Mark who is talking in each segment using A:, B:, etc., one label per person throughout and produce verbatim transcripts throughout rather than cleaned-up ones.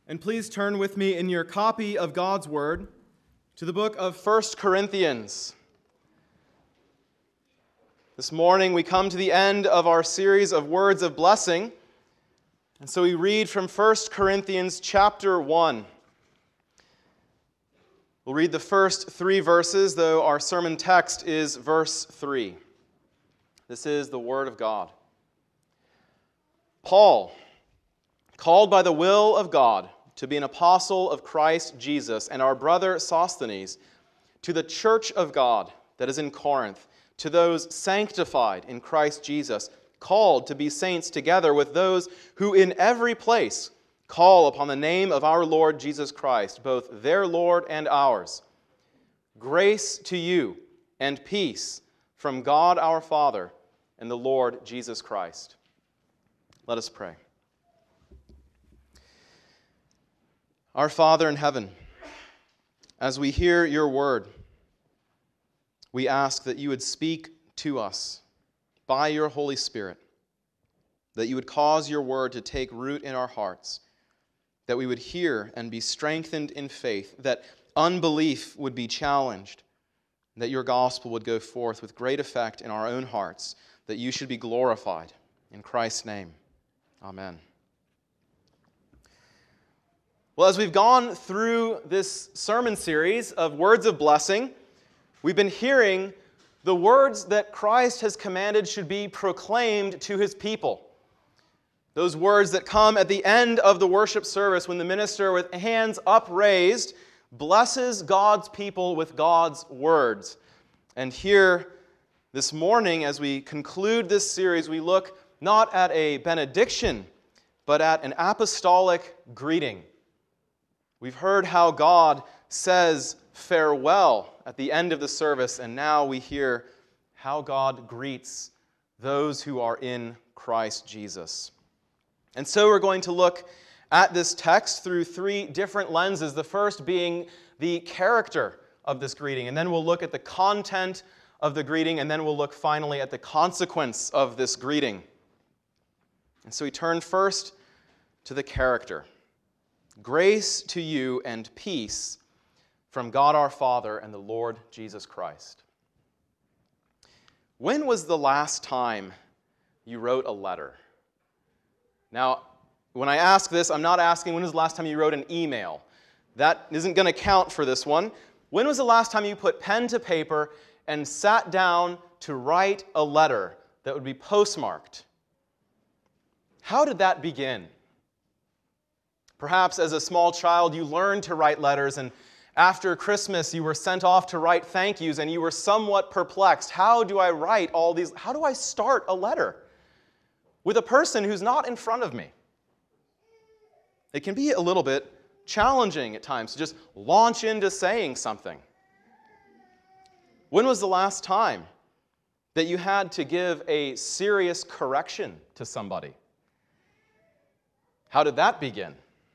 A: And please turn with me in your copy of God's Word to the book of First Corinthians. This morning we come to the end of our series of words of blessing, and so we read from First Corinthians chapter one. We'll read the first three verses, though our sermon text is verse three. This is the Word of God. Paul, called by the will of God to be an apostle of Christ Jesus, and our brother Sosthenes, to the church of God that is in Corinth, to those sanctified in Christ Jesus, called to be saints together with those who in every place call upon the name of our Lord Jesus Christ, both their Lord and ours. Grace to you and peace from God our Father and the Lord Jesus Christ. Let us pray. Our Father in heaven, as we hear your word, we ask that you would speak to us by your Holy Spirit, that you would cause your word to take root in our hearts, that we would hear and be strengthened in faith, that unbelief would be challenged, that your gospel would go forth with great effect in our own hearts, that you should be glorified. In Christ's name, amen. Well, as we've gone through this sermon series of words of blessing, we've been hearing the words that Christ has commanded should be proclaimed to his people. Those words that come at the end of the worship service when the minister, with hands upraised, blesses God's people with God's words. And here, this morning, as we conclude this series, we look not at a benediction, but at an apostolic greeting. We've heard how God says farewell at the end of the service, and now we hear how God greets those who are in Christ Jesus. And so we're going to look at this text through three different lenses, the first being the character of this greeting, and then we'll look at the content of the greeting, and then we'll look finally at the consequence of this greeting. And so we turn first to the character. Grace to you and peace from God our Father and the Lord Jesus Christ. When was the last time you wrote a letter? Now, when I ask this, I'm not asking when was the last time you wrote an email. That isn't going to count for this one. When was the last time you put pen to paper and sat down to write a letter that would be postmarked? How did that begin? Perhaps as a small child you learned to write letters, and after Christmas you were sent off to write thank yous, and you were somewhat perplexed. How do I write all these? How do I start a letter with a person who's not in front of me? It can be a little bit challenging at times to just launch into saying something. When was the last time that you had to give a serious correction to somebody? How did that begin?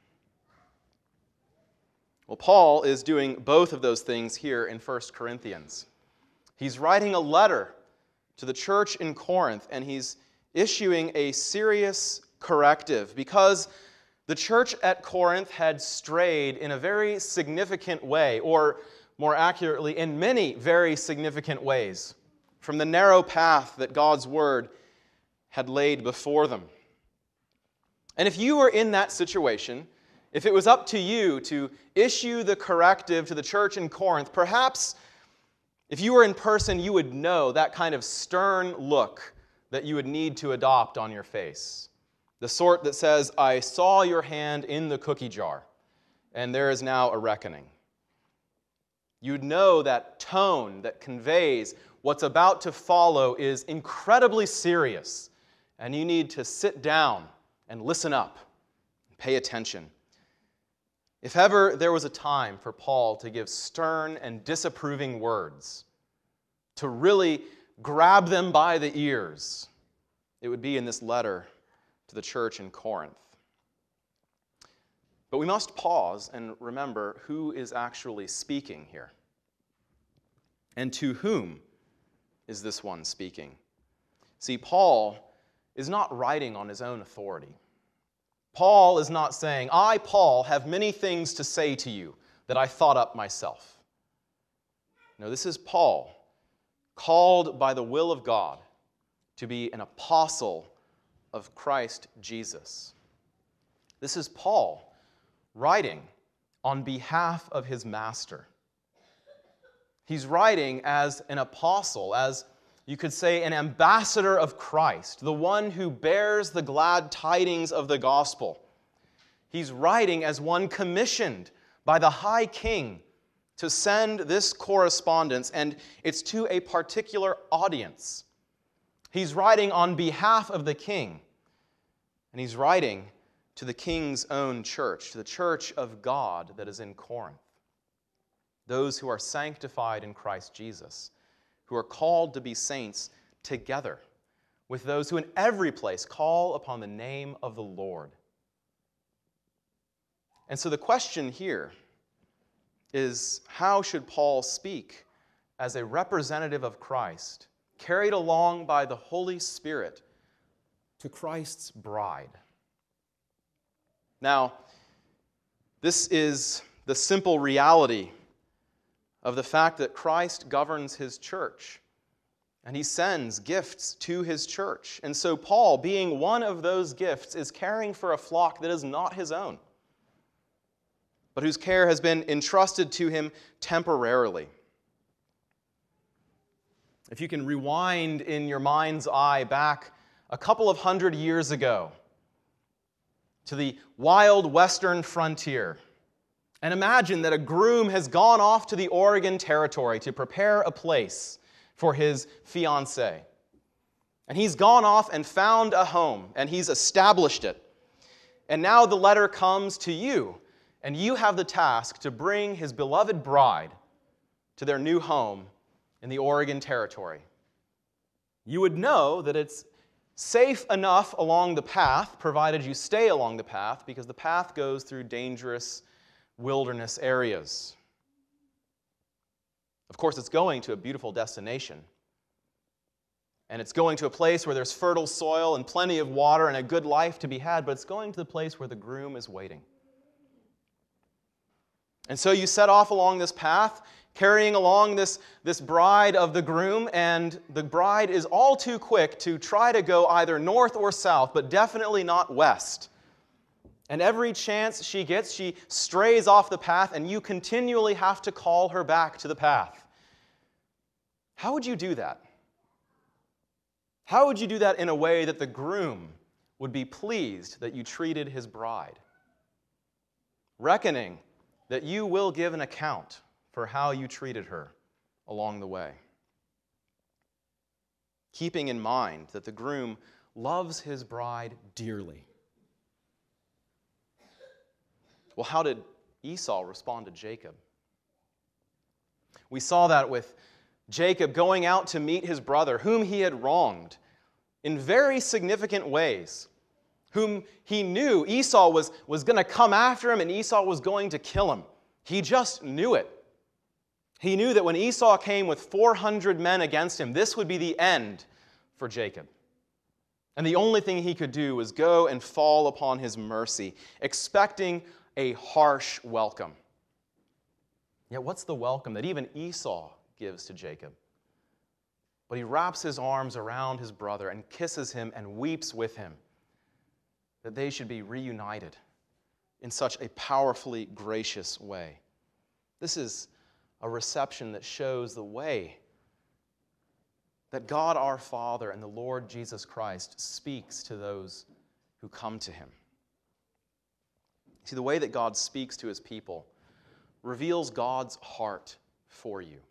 A: Well, Paul is doing both of those things here in First Corinthians. He's writing a letter to the church in Corinth, and he's issuing a serious corrective because the church at Corinth had strayed in a very significant way, or more accurately, in many very significant ways, from the narrow path that God's word had laid before them. And if you were in that situation, if it was up to you to issue the corrective to the church in Corinth, perhaps if you were in person, you would know that kind of stern look that you would need to adopt on your face. The sort that says, I saw your hand in the cookie jar, and there is now a reckoning. You'd know that tone that conveys what's about to follow is incredibly serious, and you need to sit down and listen up and pay attention. If ever there was a time for Paul to give stern and disapproving words, to really grab them by the ears, it would be in this letter to the church in Corinth. But we must pause and remember who is actually speaking here. And to whom is this one speaking? See, Paul is not writing on his own authority. Paul is not saying, I, Paul, have many things to say to you that I thought up myself. No, this is Paul, called by the will of God to be an apostle of Christ Jesus. This is Paul writing on behalf of his master. He's writing as an apostle, as you could say an ambassador of Christ, the one who bears the glad tidings of the gospel. He's writing as one commissioned by the high king to send this correspondence, and it's to a particular audience. He's writing on behalf of the king, and he's writing to the king's own church, to the church of God that is in Corinth. Those who are sanctified in Christ Jesus, who are called to be saints together with those who in every place call upon the name of the Lord. And so the question here is, how should Paul speak as a representative of Christ, carried along by the Holy Spirit to Christ's bride? Now, this is the simple reality of the fact that Christ governs his church, and he sends gifts to his church. And so Paul, being one of those gifts, is caring for a flock that is not his own, but whose care has been entrusted to him temporarily. If you can rewind in your mind's eye back a couple of hundred years ago to the wild western frontier, and imagine that a groom has gone off to the Oregon Territory to prepare a place for his fiancée. And he's gone off and found a home, and he's established it. And now the letter comes to you, and you have the task to bring his beloved bride to their new home in the Oregon Territory. You would know that it's safe enough along the path, provided you stay along the path, because the path goes through dangerous wilderness areas. Of course, it's going to a beautiful destination. And it's going to a place where there's fertile soil and plenty of water and a good life to be had, but it's going to the place where the groom is waiting. And so you set off along this path, carrying along this, this bride of the groom, and the bride is all too quick to try to go either north or south, but definitely not west. And every chance she gets, she strays off the path, and you continually have to call her back to the path. How would you do that? How would you do that in a way that the groom would be pleased that you treated his bride? Reckoning that you will give an account for how you treated her along the way. Keeping in mind that the groom loves his bride dearly. Well, how did Esau respond to Jacob? We saw that with Jacob going out to meet his brother, whom he had wronged in very significant ways, whom he knew Esau was, was going to come after him and Esau was going to kill him. He just knew it. He knew that when Esau came with four hundred men against him, this would be the end for Jacob. And the only thing he could do was go and fall upon his mercy, expecting a harsh welcome. Yet what's the welcome that even Esau gives to Jacob? But he wraps his arms around his brother and kisses him and weeps with him that they should be reunited in such a powerfully gracious way. This is a reception that shows the way that God our Father and the Lord Jesus Christ speaks to those who come to him. See, the way that God speaks to his people reveals God's heart for you.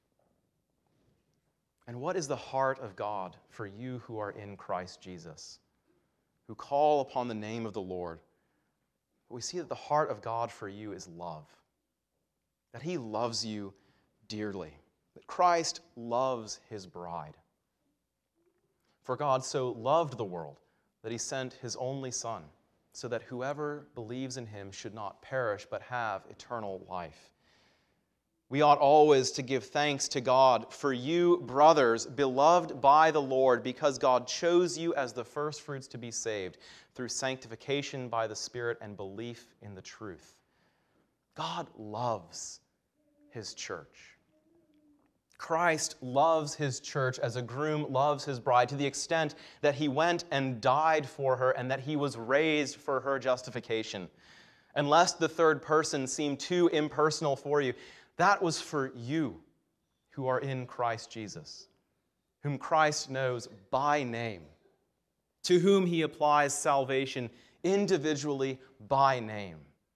A: And what is the heart of God for you who are in Christ Jesus, who call upon the name of the Lord? But we see that the heart of God for you is love, that he loves you dearly, that Christ loves his bride. For God so loved the world that he sent his only Son, so that whoever believes in him should not perish but have eternal life. We ought always to give thanks to God for you, brothers, beloved by the Lord, because God chose you as the firstfruits to be saved through sanctification by the Spirit and belief in the truth. God loves His church. Christ loves His church as a groom loves his bride, to the extent that He went and died for her and that He was raised for her justification. And lest the third person seem too impersonal for you, that was for you who are in Christ Jesus, whom Christ knows by name, to whom He applies salvation individually by name.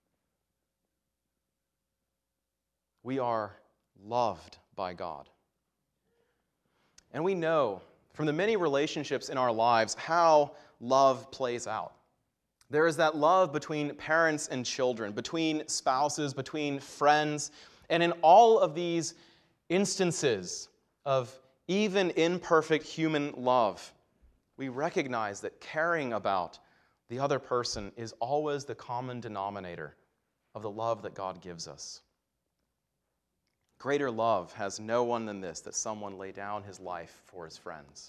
A: We are loved by God. And we know from the many relationships in our lives how love plays out. There is that love between parents and children, between spouses, between friends. And in all of these instances of even imperfect human love, we recognize that caring about the other person is always the common denominator of the love that God gives us. Greater love has no one than this, that someone lay down his life for his friends.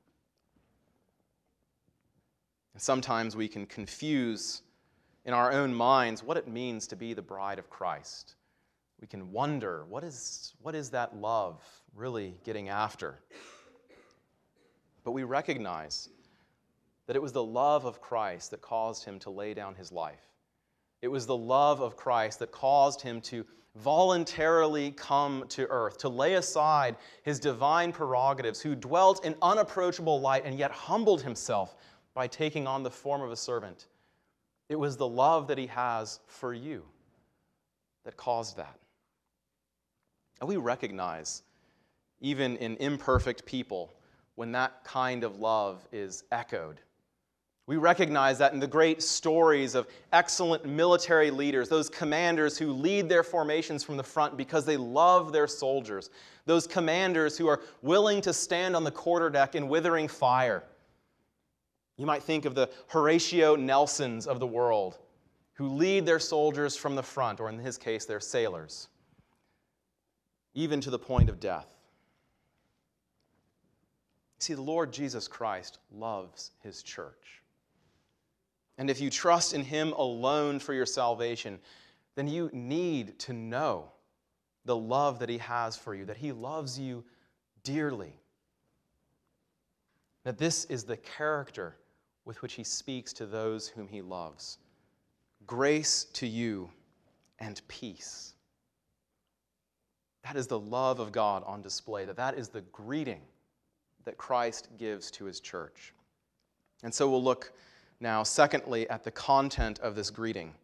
A: And sometimes we can confuse in our own minds what it means to be the bride of Christ. We can wonder, what is, what is that love really getting after? But we recognize that it was the love of Christ that caused Him to lay down His life. It was the love of Christ that caused Him to voluntarily come to earth, to lay aside His divine prerogatives, who dwelt in unapproachable light and yet humbled Himself by taking on the form of a servant. It was the love that He has for you that caused that. And we recognize, even in imperfect people, when that kind of love is echoed. We recognize that in the great stories of excellent military leaders, those commanders who lead their formations from the front because they love their soldiers, those commanders who are willing to stand on the quarterdeck in withering fire. You might think of the Horatio Nelsons of the world, who lead their soldiers from the front, or in his case, their sailors, even to the point of death. See, the Lord Jesus Christ loves His church. And if you trust in Him alone for your salvation, then you need to know the love that He has for you, that He loves you dearly. That this is the character with which He speaks to those whom He loves. Grace to you and peace. That is the love of God on display, that that is the greeting that Christ gives to His church. And so we'll look now, secondly, at the content of this greeting.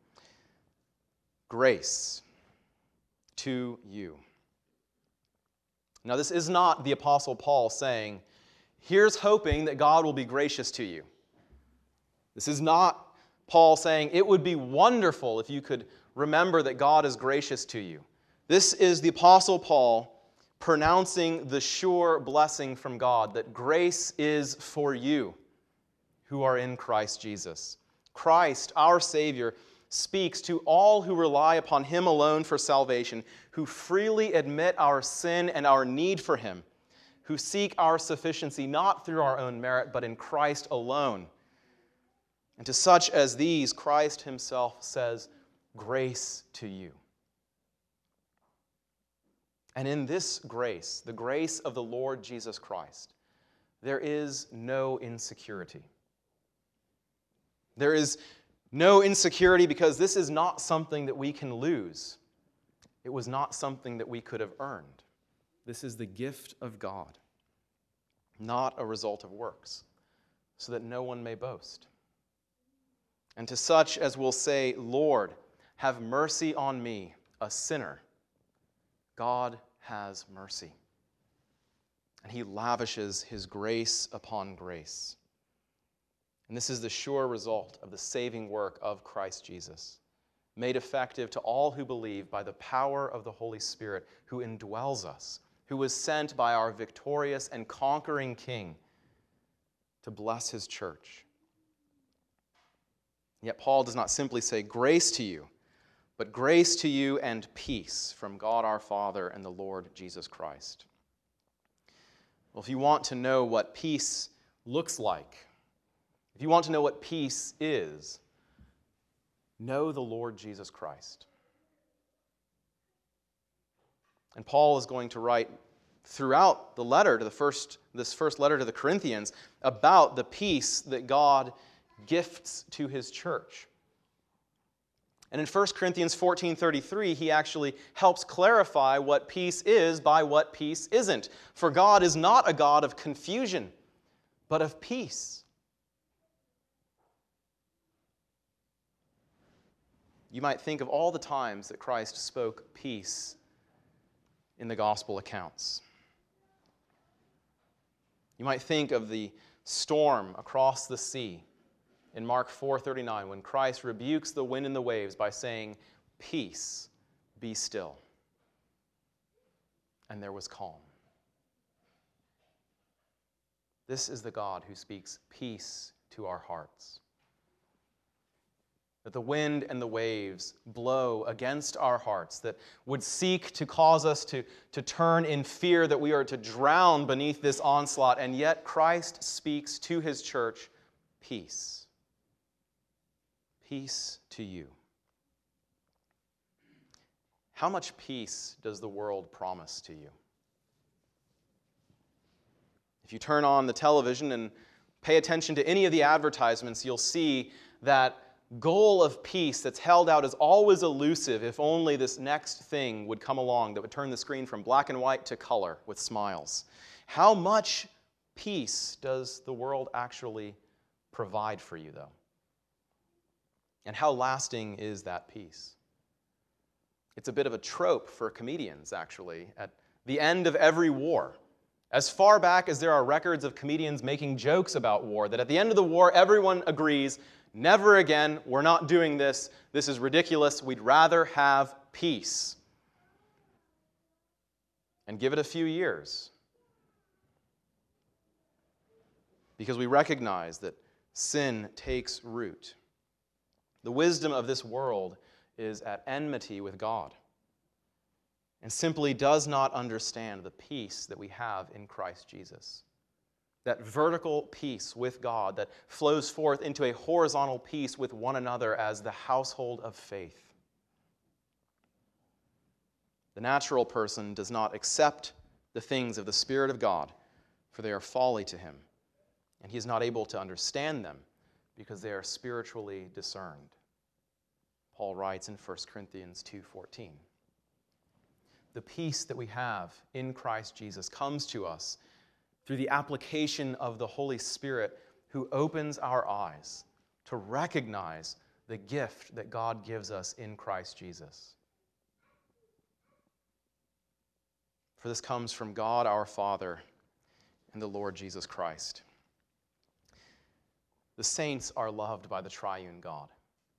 A: Grace to you. Now, this is not the Apostle Paul saying, here's hoping that God will be gracious to you. This is not Paul saying, it would be wonderful if you could remember that God is gracious to you. This is the Apostle Paul pronouncing the sure blessing from God that grace is for you who are in Christ Jesus. Christ, our Savior, speaks to all who rely upon Him alone for salvation, who freely admit our sin and our need for Him, who seek our sufficiency not through our own merit, but in Christ alone. And to such as these, Christ Himself says, grace to you. And in this grace, the grace of the Lord Jesus Christ, there is no insecurity. There is no insecurity because this is not something that we can lose. It was not something that we could have earned. This is the gift of God, not a result of works, so that no one may boast. And to such as will say, Lord, have mercy on me, a sinner, God has mercy. And He lavishes His grace upon grace. And this is the sure result of the saving work of Christ Jesus, made effective to all who believe by the power of the Holy Spirit who indwells us, who was sent by our victorious and conquering King to bless His church. Yet Paul does not simply say grace to you, But grace to you and peace from God our Father and the Lord Jesus Christ. Well, if you want to know what peace looks like, if you want to know what peace is, know the Lord Jesus Christ. And Paul is going to write throughout the letter to the first, this first letter to the Corinthians about the peace that God gifts to his church. And in First Corinthians fourteen thirty-three, he actually helps clarify what peace is by what peace isn't. For God is not a God of confusion, but of peace. You might think of all the times that Christ spoke peace in the gospel accounts. You might think of the storm across the sea in Mark four thirty-nine, when Christ rebukes the wind and the waves by saying, "Peace, be still." And there was calm. This is the God who speaks peace to our hearts. That the wind and the waves blow against our hearts, that would seek to cause us to, to turn in fear that we are to drown beneath this onslaught, and yet Christ speaks to his church peace. Peace to you. How much peace does the world promise to you? If you turn on the television and pay attention to any of the advertisements, you'll see that goal of peace that's held out is always elusive if only this next thing would come along that would turn the screen from black and white to color with smiles. How much peace does the world actually provide for you, though? And how lasting is that peace? It's a bit of a trope for comedians, actually, at the end of every war. As far back as there are records of comedians making jokes about war, that at the end of the war, everyone agrees, never again, we're not doing this, this is ridiculous, we'd rather have peace. And give it a few years. Because we recognize that sin takes root. The wisdom of this world is at enmity with God and simply does not understand the peace that we have in Christ Jesus. That vertical peace with God that flows forth into a horizontal peace with one another as the household of faith. The natural person does not accept the things of the Spirit of God, for they are folly to him, and he is not able to understand them because they are spiritually discerned. Paul writes in First Corinthians two fourteen. The peace that we have in Christ Jesus comes to us through the application of the Holy Spirit, who opens our eyes to recognize the gift that God gives us in Christ Jesus. For this comes from God our Father and the Lord Jesus Christ. The saints are loved by the triune God.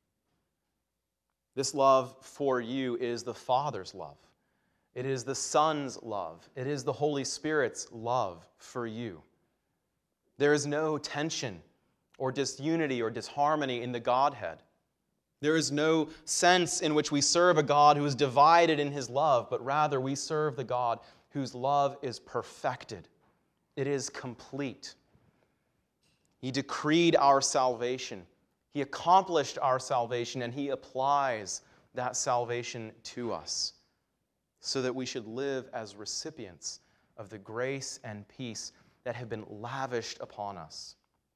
A: This love for you is the Father's love. It is the Son's love. It is the Holy Spirit's love for you. There is no tension or disunity or disharmony in the Godhead. There is no sense in which we serve a God who is divided in his love, but rather we serve the God whose love is perfected. It is complete. He decreed our salvation. He accomplished our salvation, and he applies that salvation to us so that we should live as recipients of the grace and peace that have been lavished upon us.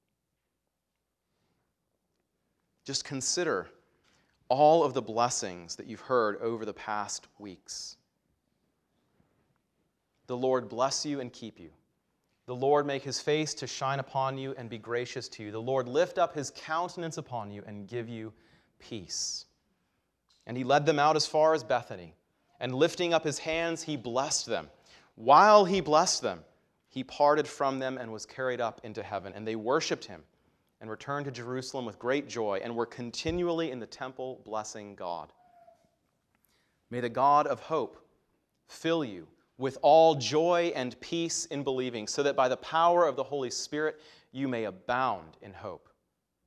A: Just consider all of the blessings that you've heard over the past weeks. The Lord bless you and keep you. The Lord make his face to shine upon you and be gracious to you. The Lord lift up his countenance upon you and give you peace. And he led them out as far as Bethany, and lifting up his hands, he blessed them. While he blessed them, he parted from them and was carried up into heaven. And they worshiped him and returned to Jerusalem with great joy and were continually in the temple blessing God. May the God of hope fill you with all joy and peace in believing, so that by the power of the Holy Spirit you may abound in hope.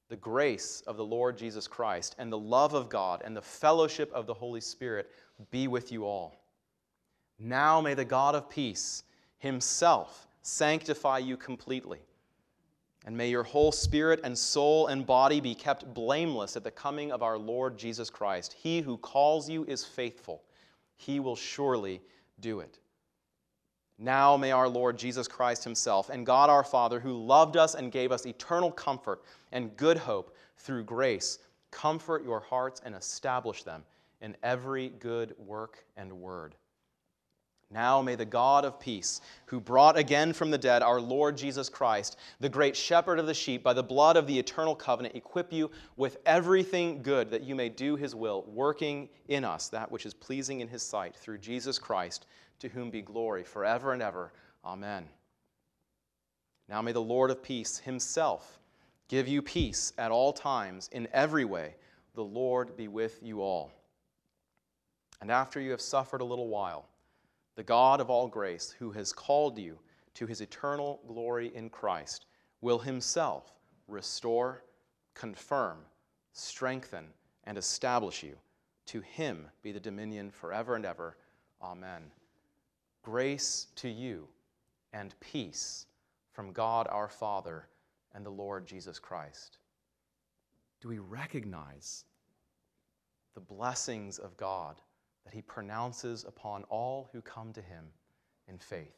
A: the grace of the Lord Jesus Christ and the love of God and the fellowship of the Holy Spirit be with you all. Now may the God of peace himself sanctify you completely, and may your whole spirit and soul and body be kept blameless at the coming of our Lord Jesus Christ. He who calls you is faithful. He will surely do it. Now may our Lord Jesus Christ himself and God our Father, who loved us and gave us eternal comfort and good hope through grace, comfort your hearts and establish them in every good work and word. Now may the God of peace, who brought again from the dead our Lord Jesus Christ, the great shepherd of the sheep, by the blood of the eternal covenant, equip you with everything good that you may do his will, working in us that which is pleasing in his sight, through Jesus Christ, to whom be glory forever and ever. Amen. Now may the Lord of peace himself give you peace at all times, in every way. The Lord be with you all. And after you have suffered a little while, the God of all grace, who has called you to his eternal glory in Christ, will himself restore, confirm, strengthen, and establish you. To him be the dominion forever and ever. Amen. Grace to you and peace from God our Father and the Lord Jesus Christ. Do we recognize the blessings of God that he pronounces upon all who come to him in faith?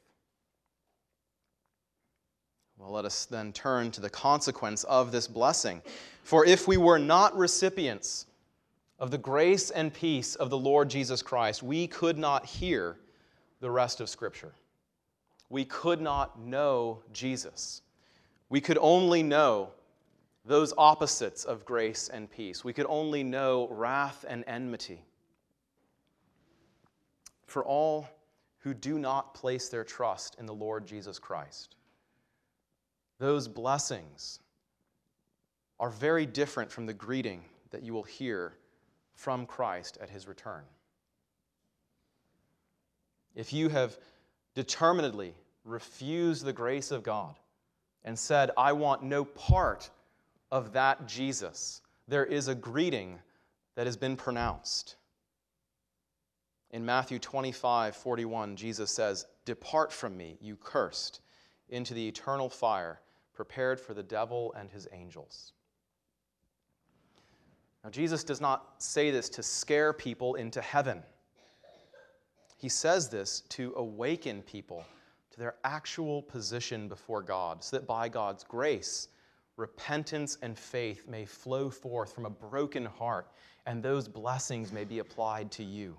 A: Well, let us then turn to the consequence of this blessing. For if we were not recipients of the grace and peace of the Lord Jesus Christ, we could not hear the rest of Scripture. We could not know Jesus. We could only know those opposites of grace and peace. We could only know wrath and enmity. For all who do not place their trust in the Lord Jesus Christ, those blessings are very different from the greeting that you will hear from Christ at his return. If you have determinedly refused the grace of God and said, I want no part of that Jesus, there is a greeting that has been pronounced. In Matthew twenty-five forty-one, Jesus says, Depart from me, you cursed, into the eternal fire prepared for the devil and his angels. Now, Jesus does not say this to scare people into heaven. He says this to awaken people to their actual position before God, so that by God's grace, repentance and faith may flow forth from a broken heart, and those blessings may be applied to you.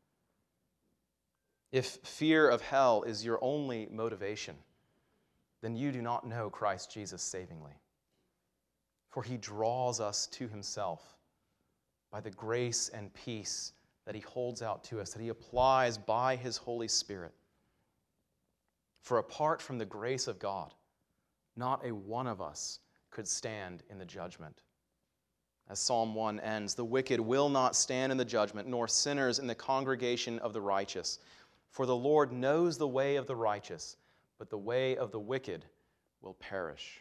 A: If fear of hell is your only motivation, then you do not know Christ Jesus savingly. For he draws us to himself by the grace and peace that he holds out to us, that he applies by his Holy Spirit. For apart from the grace of God, not a one of us could stand in the judgment. As Psalm one ends, the wicked will not stand in the judgment, nor sinners in the congregation of the righteous. For the Lord knows the way of the righteous, but the way of the wicked will perish.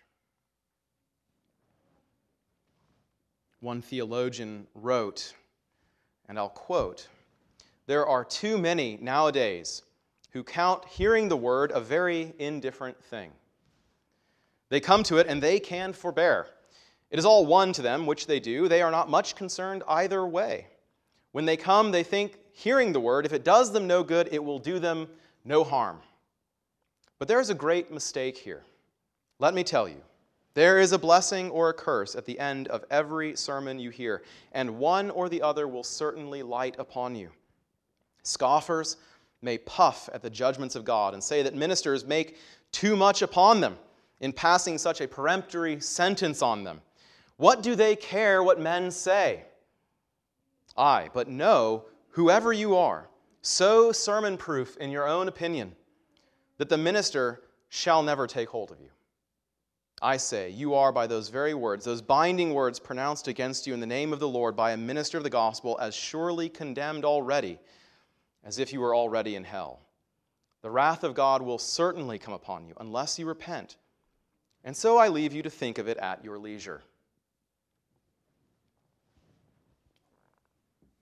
A: One theologian wrote, and I'll quote, There are too many nowadays who count hearing the word a very indifferent thing. They come to it and they can forbear. It is all one to them which they do. They are not much concerned either way. When they come, they think, hearing the word, if it does them no good, it will do them no harm. But there is a great mistake here. Let me tell you, there is a blessing or a curse at the end of every sermon you hear, and one or the other will certainly light upon you. Scoffers may puff at the judgments of God and say that ministers make too much upon them in passing such a peremptory sentence on them. What do they care what men say? Aye, but know, whoever you are, so sermon-proof in your own opinion, that the minister shall never take hold of you. I say, you are by those very words, those binding words pronounced against you in the name of the Lord by a minister of the gospel, as surely condemned already, as if you were already in hell. The wrath of God will certainly come upon you, unless you repent. And so I leave you to think of it at your leisure.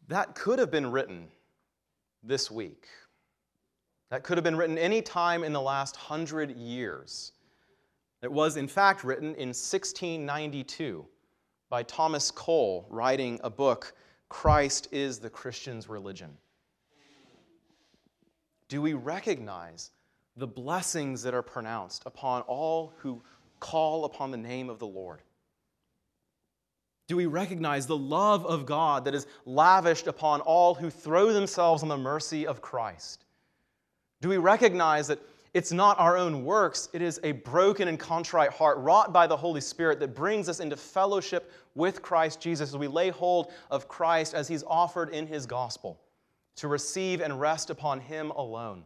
A: that could have been written this week. That could have been written any time in the last hundred years. It was, in fact, written in sixteen ninety-two by Thomas Cole, writing a book, Christ is the Christian's Religion. Do we recognize the blessings that are pronounced upon all who call upon the name of the Lord? Do we recognize the love of God that is lavished upon all who throw themselves on the mercy of Christ? Do we recognize that it's not our own works, it is a broken and contrite heart wrought by the Holy Spirit that brings us into fellowship with Christ Jesus as we lay hold of Christ as He's offered in His gospel, to receive and rest upon Him alone?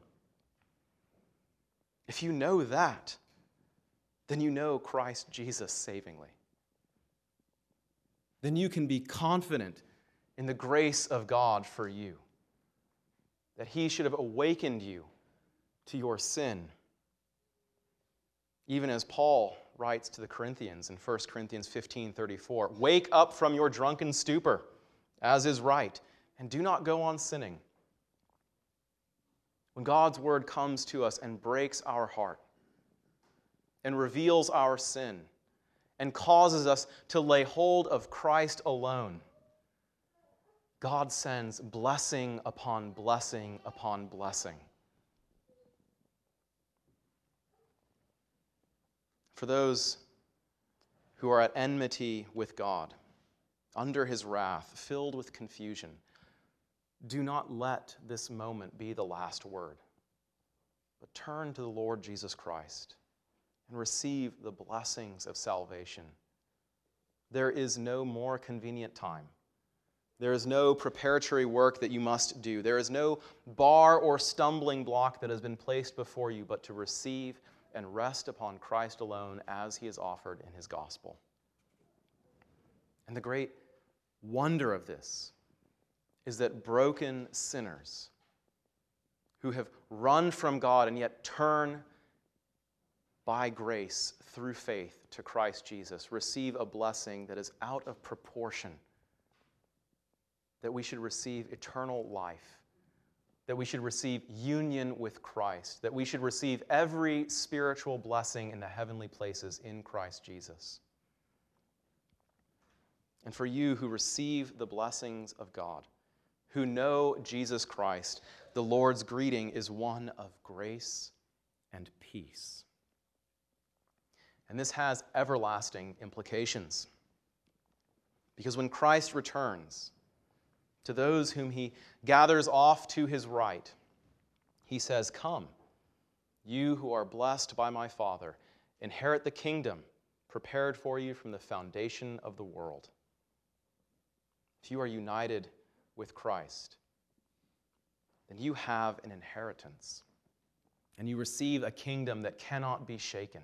A: If you know that, then you know Christ Jesus savingly. Then you can be confident in the grace of God for you, that He should have awakened you to your sin. Even as Paul writes to the Corinthians in First Corinthians fifteen thirty-four, "Wake up from your drunken stupor, as is right, and do not go on sinning." When God's word comes to us and breaks our heart and reveals our sin and causes us to lay hold of Christ alone, God sends blessing upon blessing upon blessing. For those who are at enmity with God, under His wrath, filled with confusion, do not let this moment be the last word, but turn to the Lord Jesus Christ and receive the blessings of salvation. There is no more convenient time. There is no preparatory work that you must do. There is no bar or stumbling block that has been placed before you, but to receive and rest upon Christ alone as He is offered in His gospel. And the great wonder of this is that broken sinners who have run from God and yet turn by grace through faith to Christ Jesus receive a blessing that is out of proportion, that we should receive eternal life, that we should receive union with Christ, that we should receive every spiritual blessing in the heavenly places in Christ Jesus. And for you who receive the blessings of God, who know Jesus Christ, the Lord's greeting is one of grace and peace. And this has everlasting implications. Because when Christ returns, to those whom He gathers off to His right, He says, "Come, you who are blessed by my Father, inherit the kingdom prepared for you from the foundation of the world." If you are united with Christ, then you have an inheritance, and you receive a kingdom that cannot be shaken.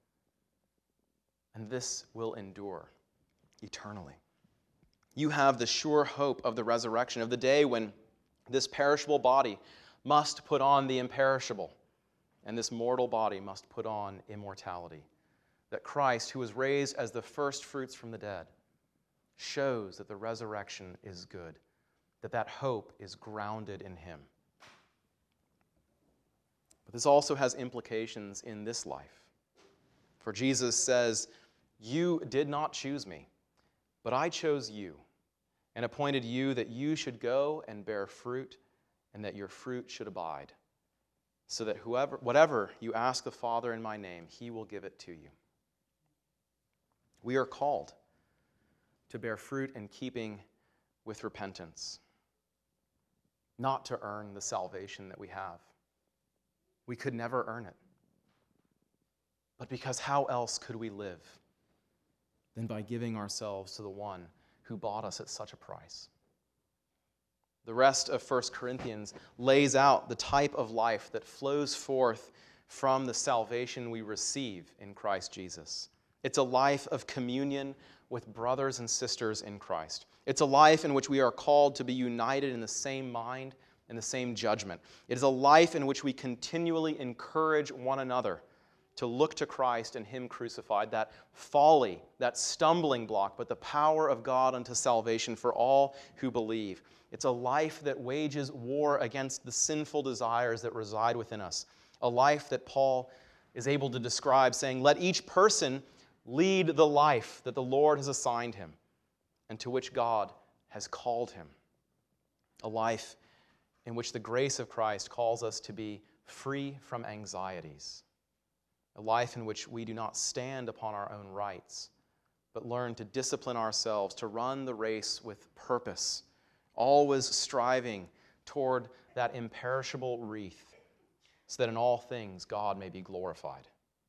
A: And this will endure eternally. You have the sure hope of the resurrection, of the day when this perishable body must put on the imperishable, and this mortal body must put on immortality. That Christ, who was raised as the first fruits from the dead, shows that the resurrection is good, that that hope is grounded in Him. But this also has implications in this life. For Jesus says, "You did not choose me, but I chose you and appointed you that you should go and bear fruit and that your fruit should abide, so that whoever, whatever you ask the Father in my name, He will give it to you." We are called to bear fruit in keeping with repentance, not to earn the salvation that we have. We could never earn it. But because how else could we live than by giving ourselves to the one who bought us at such a price? The rest of First Corinthians lays out the type of life that flows forth from the salvation we receive in Christ Jesus. It's a life of communion with brothers and sisters in Christ. It's a life in which we are called to be united in the same mind and the same judgment. It is a life in which we continually encourage one another to look to Christ and Him crucified, that folly, that stumbling block, but the power of God unto salvation for all who believe. It's a life that wages war against the sinful desires that reside within us. A life that Paul is able to describe, saying, let each person lead the life that the Lord has assigned him and to which God has called him. A life in which the grace of Christ calls us to be free from anxieties. A life in which we do not stand upon our own rights, but learn to discipline ourselves, to run the race with purpose, always striving toward that imperishable wreath, so that in all things God may be glorified.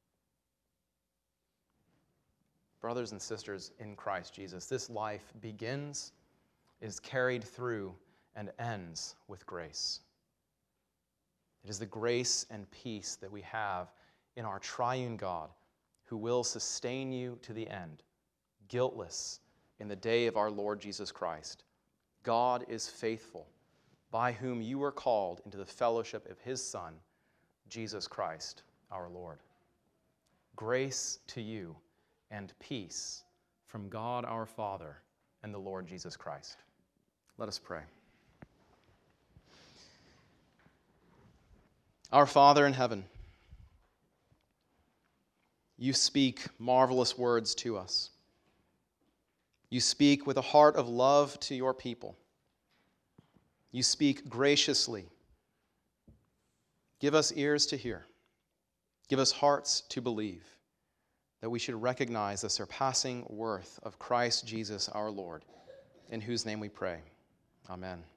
A: Brothers and sisters in Christ Jesus, this life begins, is carried through, and ends with grace. It is the grace and peace that we have in our triune God, who will sustain you to the end, guiltless in the day of our Lord Jesus Christ. God is faithful, by whom you are called into the fellowship of His Son, Jesus Christ, our Lord. Grace to you and peace from God our Father and the Lord Jesus Christ. Let us pray. Our Father in heaven, you speak marvelous words to us. You speak with a heart of love to your people. You speak graciously. Give us ears to hear. Give us hearts to believe, that we should recognize the surpassing worth of Christ Jesus our Lord, in whose name we pray. Amen.